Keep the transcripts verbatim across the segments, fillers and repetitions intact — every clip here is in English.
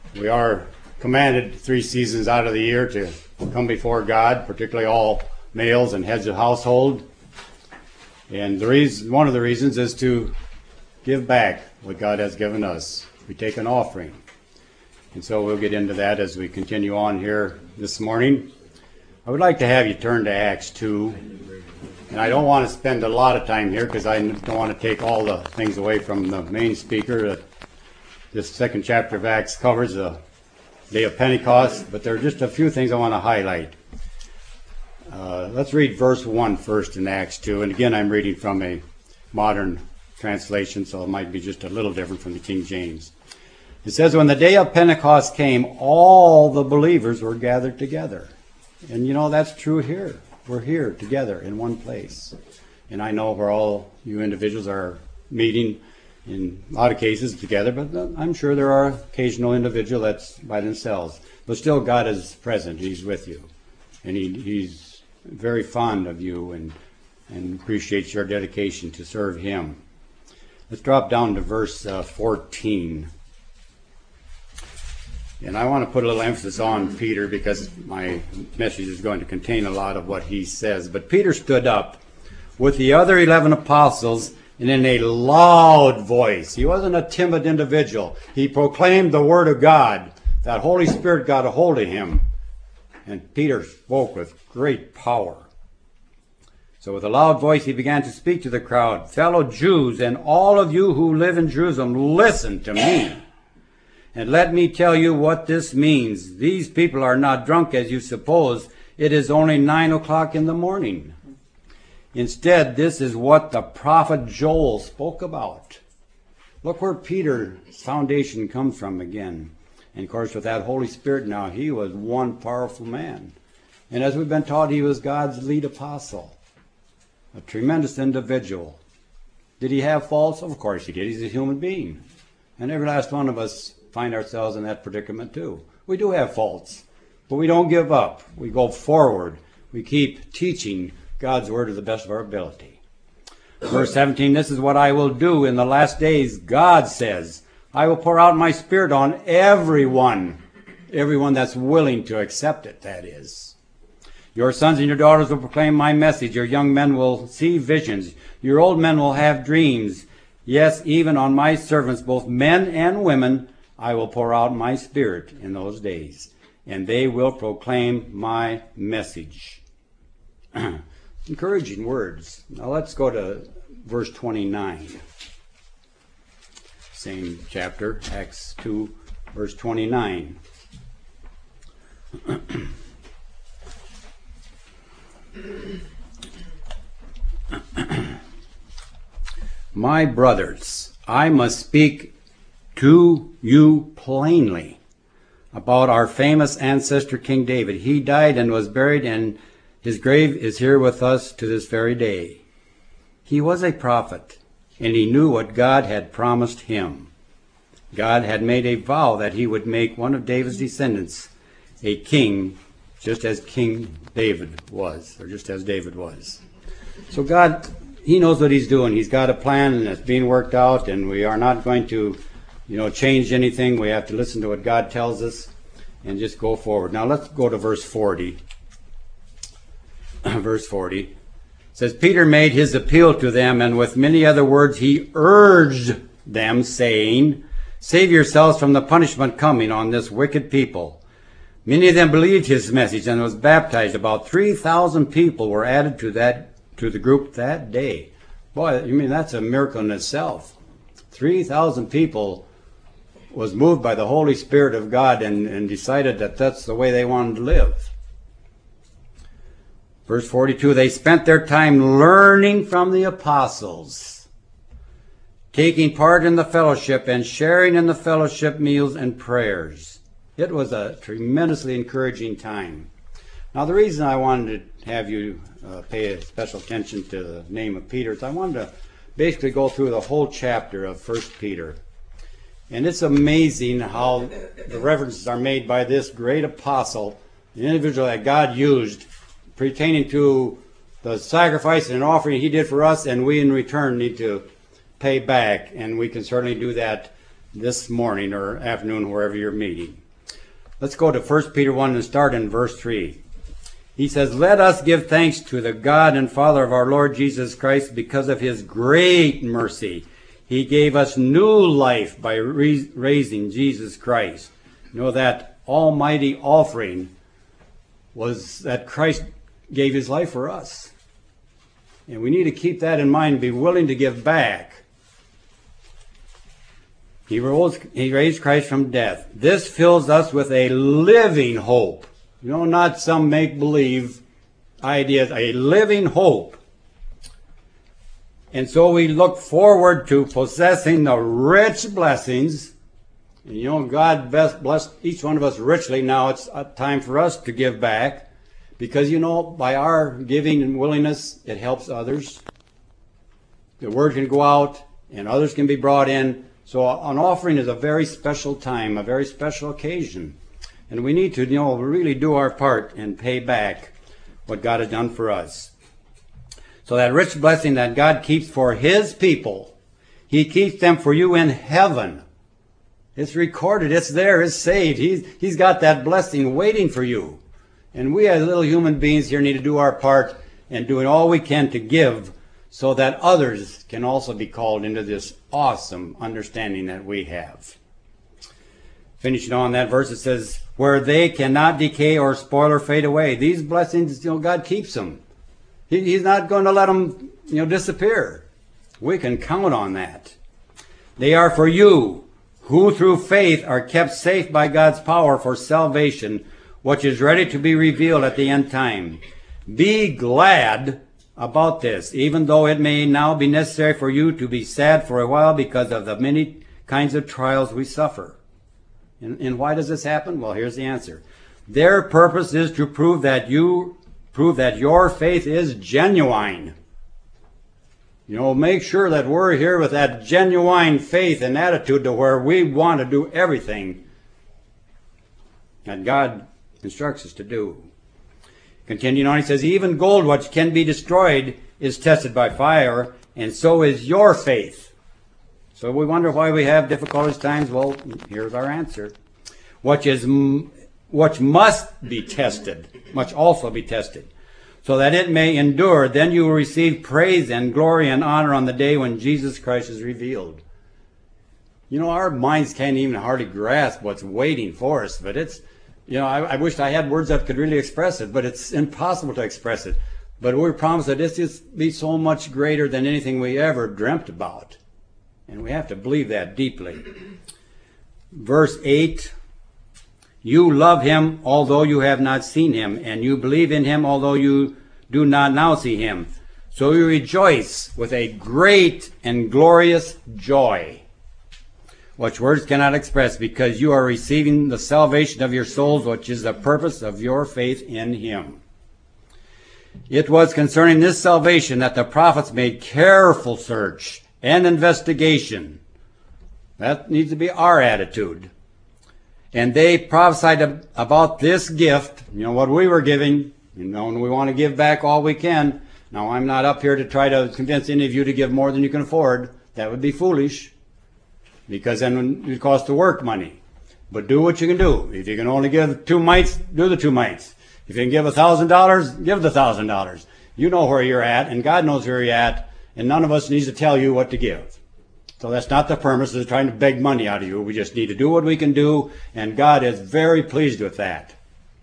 We are commanded three seasons out of the year to come before God, particularly all males and heads of household. And the reason, one of the reasons is to give back what God has given us. We take an offering. And so we'll get into that as we continue on here this morning. I would like to have you turn to Acts two. And I don't want to spend a lot of time here because I don't want to take all the things away from the main speaker. This second chapter of Acts covers the day of Pentecost, but there are just a few things I want to highlight. Uh, let's read verse one first in Acts two. And again, I'm reading from a modern translation, so it might be just a little different from the King James. It says, when the day of Pentecost came, all the believers were gathered together. And you know, that's true here. We're here together in one place. And I know where all you individuals are meeting in a lot of cases together, but I'm sure there are occasional individuals that's by themselves. But still, God is present. He's with you. And he, He's very fond of you and, and appreciates your dedication to serve Him. Let's drop down to verse uh, fourteen. And I want to put a little emphasis on Peter because my message is going to contain a lot of what he says. But Peter stood up with the other eleven apostles and in a loud voice. He wasn't a timid individual. He proclaimed the word of God. That Holy Spirit got a hold of him. And Peter spoke with great power. So with a loud voice he began to speak to the crowd. Fellow Jews and all of you who live in Jerusalem, listen to me. And let me tell you what this means. These people are not drunk as you suppose. It is only nine o'clock in the morning. Instead, this is what the prophet Joel spoke about. Look where Peter's foundation comes from again. And of course, with that Holy Spirit now, he was one powerful man. And as we've been taught, he was God's lead apostle. A tremendous individual. Did he have faults? Of course he did. He's a human being. And every last one of us find ourselves in that predicament too. We do have faults, but we don't give up. We go forward. We keep teaching God's word to the best of our ability. Verse seventeen, this is what I will do in the last days. God says, I will pour out my Spirit on everyone. Everyone that's willing to accept it, that is. Your sons and your daughters will proclaim my message. Your young men will see visions. Your old men will have dreams. Yes, even on my servants, both men and women, I will pour out my Spirit in those days, and they will proclaim my message. Encouraging words. Now let's go to verse twenty-nine. Same chapter, Acts two, verse twenty-nine. My brothers, I must speak to you plainly about our famous ancestor King David. He died and was buried, and his grave is here with us to this very day. He was a prophet, and he knew what God had promised him. God had made a vow that he would make one of David's descendants a king, just as King David was, or just as David was. So God, he knows what he's doing. He's got a plan, and it's being worked out, and we are not going to you know, change anything. We have to listen to what God tells us and just go forward. Now let's go to verse forty. Verse forty. It says, Peter made his appeal to them, and with many other words he urged them, saying, save yourselves from the punishment coming on this wicked people. Many of them believed his message and was baptized. About three thousand people were added to that to the group that day. Boy, you mean that's a miracle in itself. three thousand people was moved by the Holy Spirit of God and, and decided that that's the way they wanted to live. Verse forty-two, they spent their time learning from the apostles, taking part in the fellowship and sharing in the fellowship meals and prayers. It was a tremendously encouraging time. Now the reason I wanted to have you uh, pay special attention to the name of Peter is I wanted to basically go through the whole chapter of First Peter. And it's amazing how the references are made by this great apostle, the individual that God used, pertaining to the sacrifice and offering he did for us, and we in return need to pay back. And we can certainly do that this morning or afternoon, wherever you're meeting. Let's go to First Peter one and start in verse three. He says, "Let us give thanks to the God and Father of our Lord Jesus Christ because of his great mercy. He gave us new life by raising Jesus Christ." You know, that almighty offering was that Christ gave his life for us. And we need to keep that in mind, be willing to give back. He rose, he raised Christ from death. This fills us with a living hope. You know, not some make-believe ideas, a living hope. And so we look forward to possessing the rich blessings. And you know, God best blessed each one of us richly. Now it's time for us to give back. Because, you know, by our giving and willingness, it helps others. The word can go out and others can be brought in. So an offering is a very special time, a very special occasion. And we need to, you know, really do our part and pay back what God has done for us. So that rich blessing that God keeps for his people, he keeps them for you in heaven. It's recorded, it's there, it's saved. He's, he's got that blessing waiting for you. And we as little human beings here need to do our part and doing all we can to give so that others can also be called into this awesome understanding that we have. Finishing on that verse, it says, "Where they cannot decay or spoil or fade away." These blessings, you know, God keeps them. He, he's not going to let them, you know, disappear. We can count on that. "They are for you, who through faith are kept safe by God's power for salvation, which is ready to be revealed at the end time. Be glad about this, even though it may now be necessary for you to be sad for a while because of the many kinds of trials we suffer." And, and why does this happen? Well, here's the answer. Their purpose is to prove that you prove that your faith is genuine. You know, make sure that we're here with that genuine faith and attitude to where we want to do everything that God instructs us to do. Continuing on, he says, "Even gold which can be destroyed is tested by fire, and so is your faith." So we wonder why we have difficulties times. Well, here's our answer. Which is, which must be tested, must also be tested, so that it may endure. Then you will receive praise and glory and honor on the day when Jesus Christ is revealed. You know, our minds can't even hardly grasp what's waiting for us, but it's, you know, I, I wish I had words that could really express it, but it's impossible to express it. But we're promised that this is be so much greater than anything we ever dreamt about. And we have to believe that deeply. Verse eight, "You love him although you have not seen him, and you believe in him although you do not now see him. So you rejoice with a great and glorious joy, which words cannot express, because you are receiving the salvation of your souls, which is the purpose of your faith in him." It was concerning this salvation that the prophets made careful search and investigation. That needs to be our attitude. And they prophesied about this gift, you know, what we were giving, you know, and we want to give back all we can. Now, I'm not up here to try to convince any of you to give more than you can afford. That would be foolish, because then it costs to work money. But do what you can do. If you can only give two mites, do the two mites. If you can give a thousand dollars, give the thousand dollars. You know where you're at, and God knows where you're at, and none of us needs to tell you what to give. So that's not the purpose of trying to beg money out of you. We just need to do what we can do, and God is very pleased with that.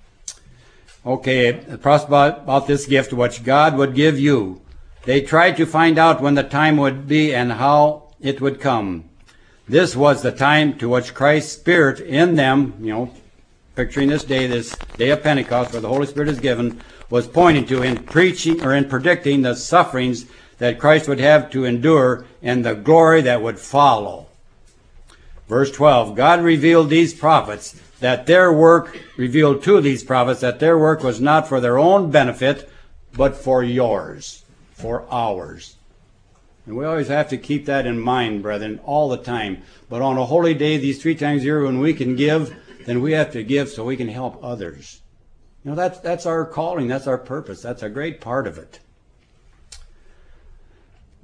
Okay, the process about, about this gift, which God would give you. They tried to find out when the time would be and how it would come. This was the time to which Christ's Spirit in them, you know, picturing this day, this day of Pentecost where the Holy Spirit is given, was pointing to in preaching or in predicting the sufferings that Christ would have to endure and the glory that would follow. Verse twelve, God revealed these prophets that their work, revealed to these prophets that their work was not for their own benefit, but for yours, for ours. And we always have to keep that in mind, brethren, all the time. But on a holy day, these three times a year when we can give, then we have to give so we can help others. You know, that's, that's our calling, that's our purpose, that's a great part of it.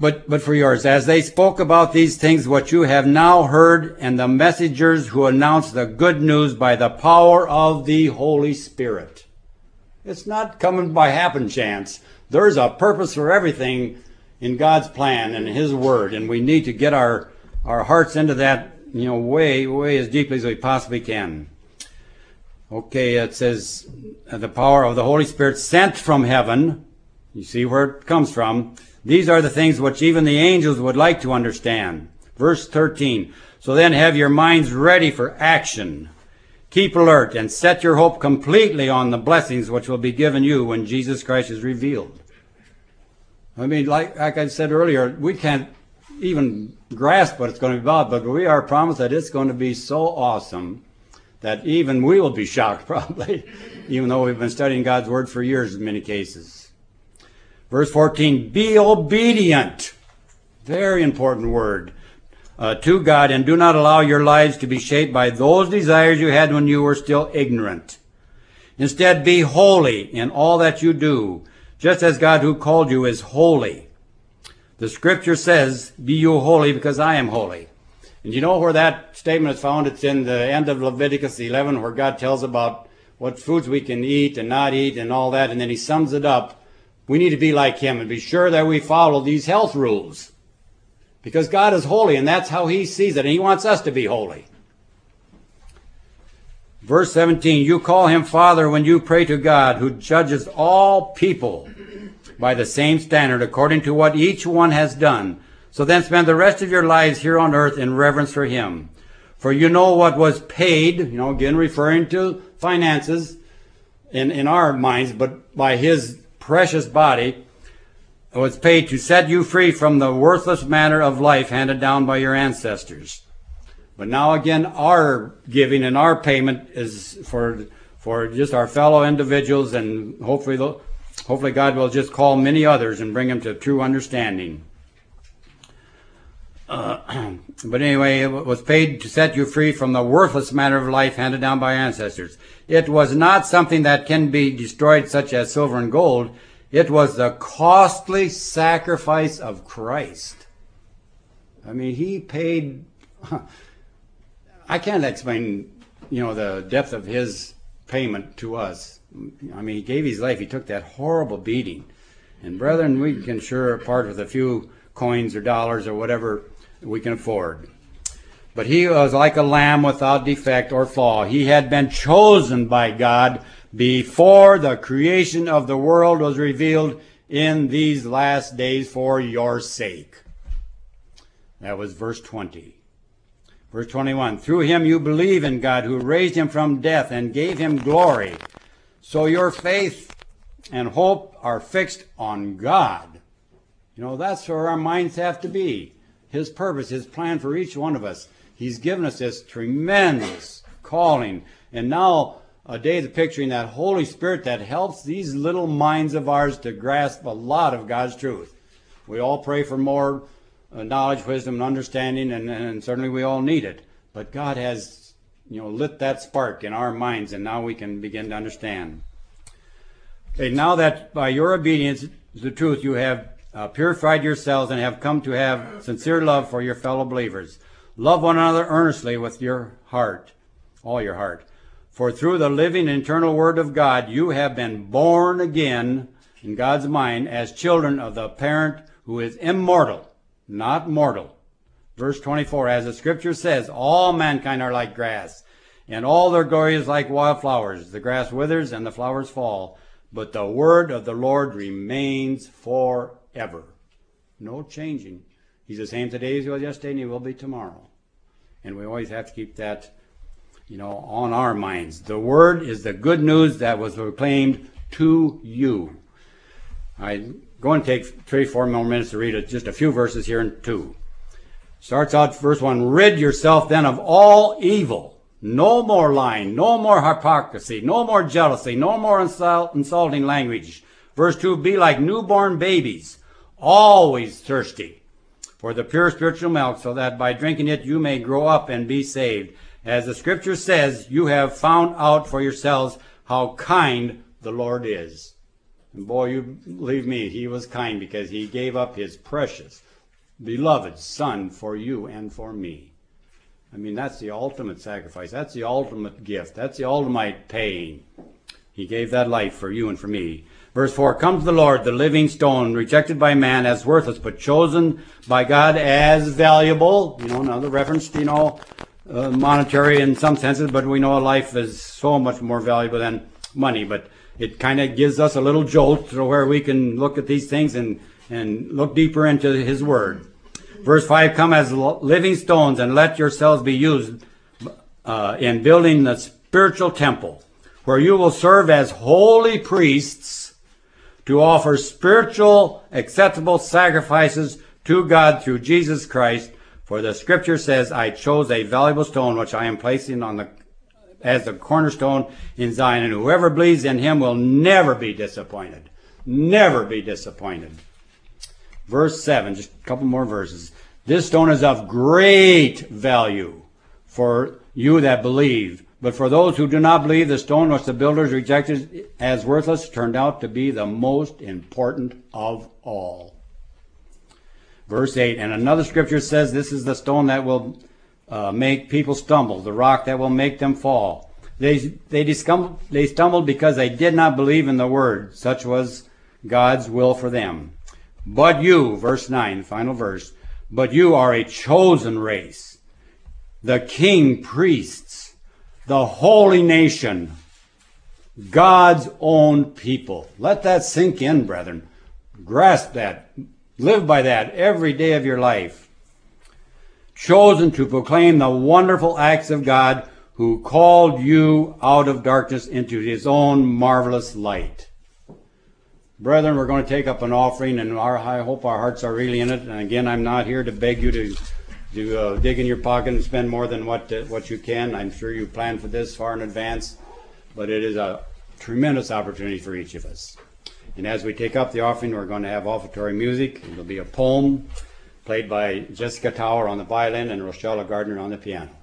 But, but for yours, as they spoke about these things which you have now heard, and the messengers who announced the good news by the power of the Holy Spirit. It's not coming by happen chance. There's a purpose for everything in God's plan and His Word, and we need to get our, our hearts into that, you know, way, way as deeply as we possibly can. Okay, it says, the power of the Holy Spirit sent from heaven. You see where it comes from. These are the things which even the angels would like to understand. Verse thirteen. So then have your minds ready for action. Keep alert and set your hope completely on the blessings which will be given you when Jesus Christ is revealed. I mean, like, like I said earlier, we can't even grasp what it's going to be about, but we are promised that it's going to be so awesome that even we will be shocked probably, even though we've been studying God's Word for years in many cases. Verse fourteen, be obedient. Very important word. Uh, to God, and do not allow your lives to be shaped by those desires you had when you were still ignorant. Instead, be holy in all that you do, just as God who called you is holy. The scripture says, be you holy because I am holy. And you know where that statement is found? It's in the end of Leviticus eleven, where God tells about what foods we can eat and not eat and all that, and then He sums it up. We need to be like Him and be sure that we follow these health rules. Because God is holy, and that's how He sees it, and He wants us to be holy. Verse seventeen, you call Him Father when you pray to God, who judges all people by the same standard, according to what each one has done. So then spend the rest of your lives here on earth in reverence for Him. For you know what was paid, you know, again referring to finances in, in our minds, but by His precious body, was paid to set you free from the worthless manner of life handed down by your ancestors. But now again, our giving and our payment is for for just our fellow individuals, and hopefully, hopefully God will just call many others and bring them to true understanding. Uh, but anyway, it was paid to set you free from the worthless manner of life handed down by ancestors. It was not something that can be destroyed, such as silver and gold. It was the costly sacrifice of Christ. I mean, He paid... I can't explain, you know, the depth of His payment to us. I mean, He gave His life. He took that horrible beating. And brethren, we can sure part with a few coins or dollars or whatever we can afford. But He was like a lamb without defect or flaw. He had been chosen by God before the creation of the world was revealed in these last days for your sake. That was verse twenty. Verse twenty-one, through Him you believe in God, who raised Him from death and gave Him glory. So your faith and hope are fixed on God. You know, that's where our minds have to be. His purpose, His plan for each one of us. He's given us this tremendous calling. And now a day of picturing that Holy Spirit that helps these little minds of ours to grasp a lot of God's truth. We all pray for more uh, knowledge, wisdom, and understanding, and, and certainly we all need it. But God has, you know, lit that spark in our minds, and now we can begin to understand. Okay, now that by your obedience to the truth you have uh, purified yourselves and have come to have sincere love for your fellow believers, love one another earnestly with your heart, all your heart. For through the living and eternal Word of God, you have been born again in God's mind as children of the parent who is immortal, not mortal. Verse twenty-four, as the Scripture says, all mankind are like grass, and all their glory is like wildflowers. The grass withers and the flowers fall, but the word of the Lord remains forever. No changing. He's the same today as he was yesterday, and He will be tomorrow. And we always have to keep that, you know, on our minds. The Word is the good news that was proclaimed to you. I'm going to take three, four more minutes to read just a few verses here in two. Starts out verse one, rid yourself then of all evil. No more lying, no more hypocrisy, no more jealousy, no more insult, insulting language. Verse two, be like newborn babies, always thirsty for the pure spiritual milk, so that by drinking it you may grow up and be saved. As the Scripture says, you have found out for yourselves how kind the Lord is. And boy, you believe me, He was kind because He gave up His precious beloved Son for you and for me. I mean, that's the ultimate sacrifice. That's the ultimate gift. That's the ultimate paying. He gave that life for you and for me. Verse four, come to the Lord, the living stone, rejected by man as worthless, but chosen by God as valuable. You know, another reference to, you know, uh, monetary in some senses, but we know life is so much more valuable than money. But it kind of gives us a little jolt to where we can look at these things and, and look deeper into His Word. Verse five, come as living stones and let yourselves be used uh, in building the spiritual temple, where you will serve as holy priests to offer spiritual acceptable sacrifices to God through Jesus Christ. For the scripture says, I chose a valuable stone which I am placing on the as the cornerstone in Zion, and whoever believes in Him will never be disappointed. Never be disappointed. Verse seven, just a couple more verses. This stone is of great value for you that believe. But for those who do not believe, the stone which the builders rejected as worthless turned out to be the most important of all. Verse eight, and another scripture says this is the stone that will uh, make people stumble, the rock that will make them fall. They, they, discum- they stumbled because they did not believe in the word. Such was God's will for them. But you, verse nine, final verse, but you are a chosen race, the king priests, the holy nation, God's own people. Let that sink in, brethren. Grasp that. Live by that every day of your life. Chosen to proclaim the wonderful acts of God who called you out of darkness into His own marvelous light. Brethren, we're going to take up an offering, and our, I hope our hearts are really in it. And again, I'm not here to beg you to to uh, dig in your pocket and spend more than what uh, what you can. I'm sure you planned for this far in advance, but it is a tremendous opportunity for each of us. And as we take up the offering, we're going to have offertory music. It'll be a poem played by Jessica Tower on the violin and Rochelle Gardner on the piano.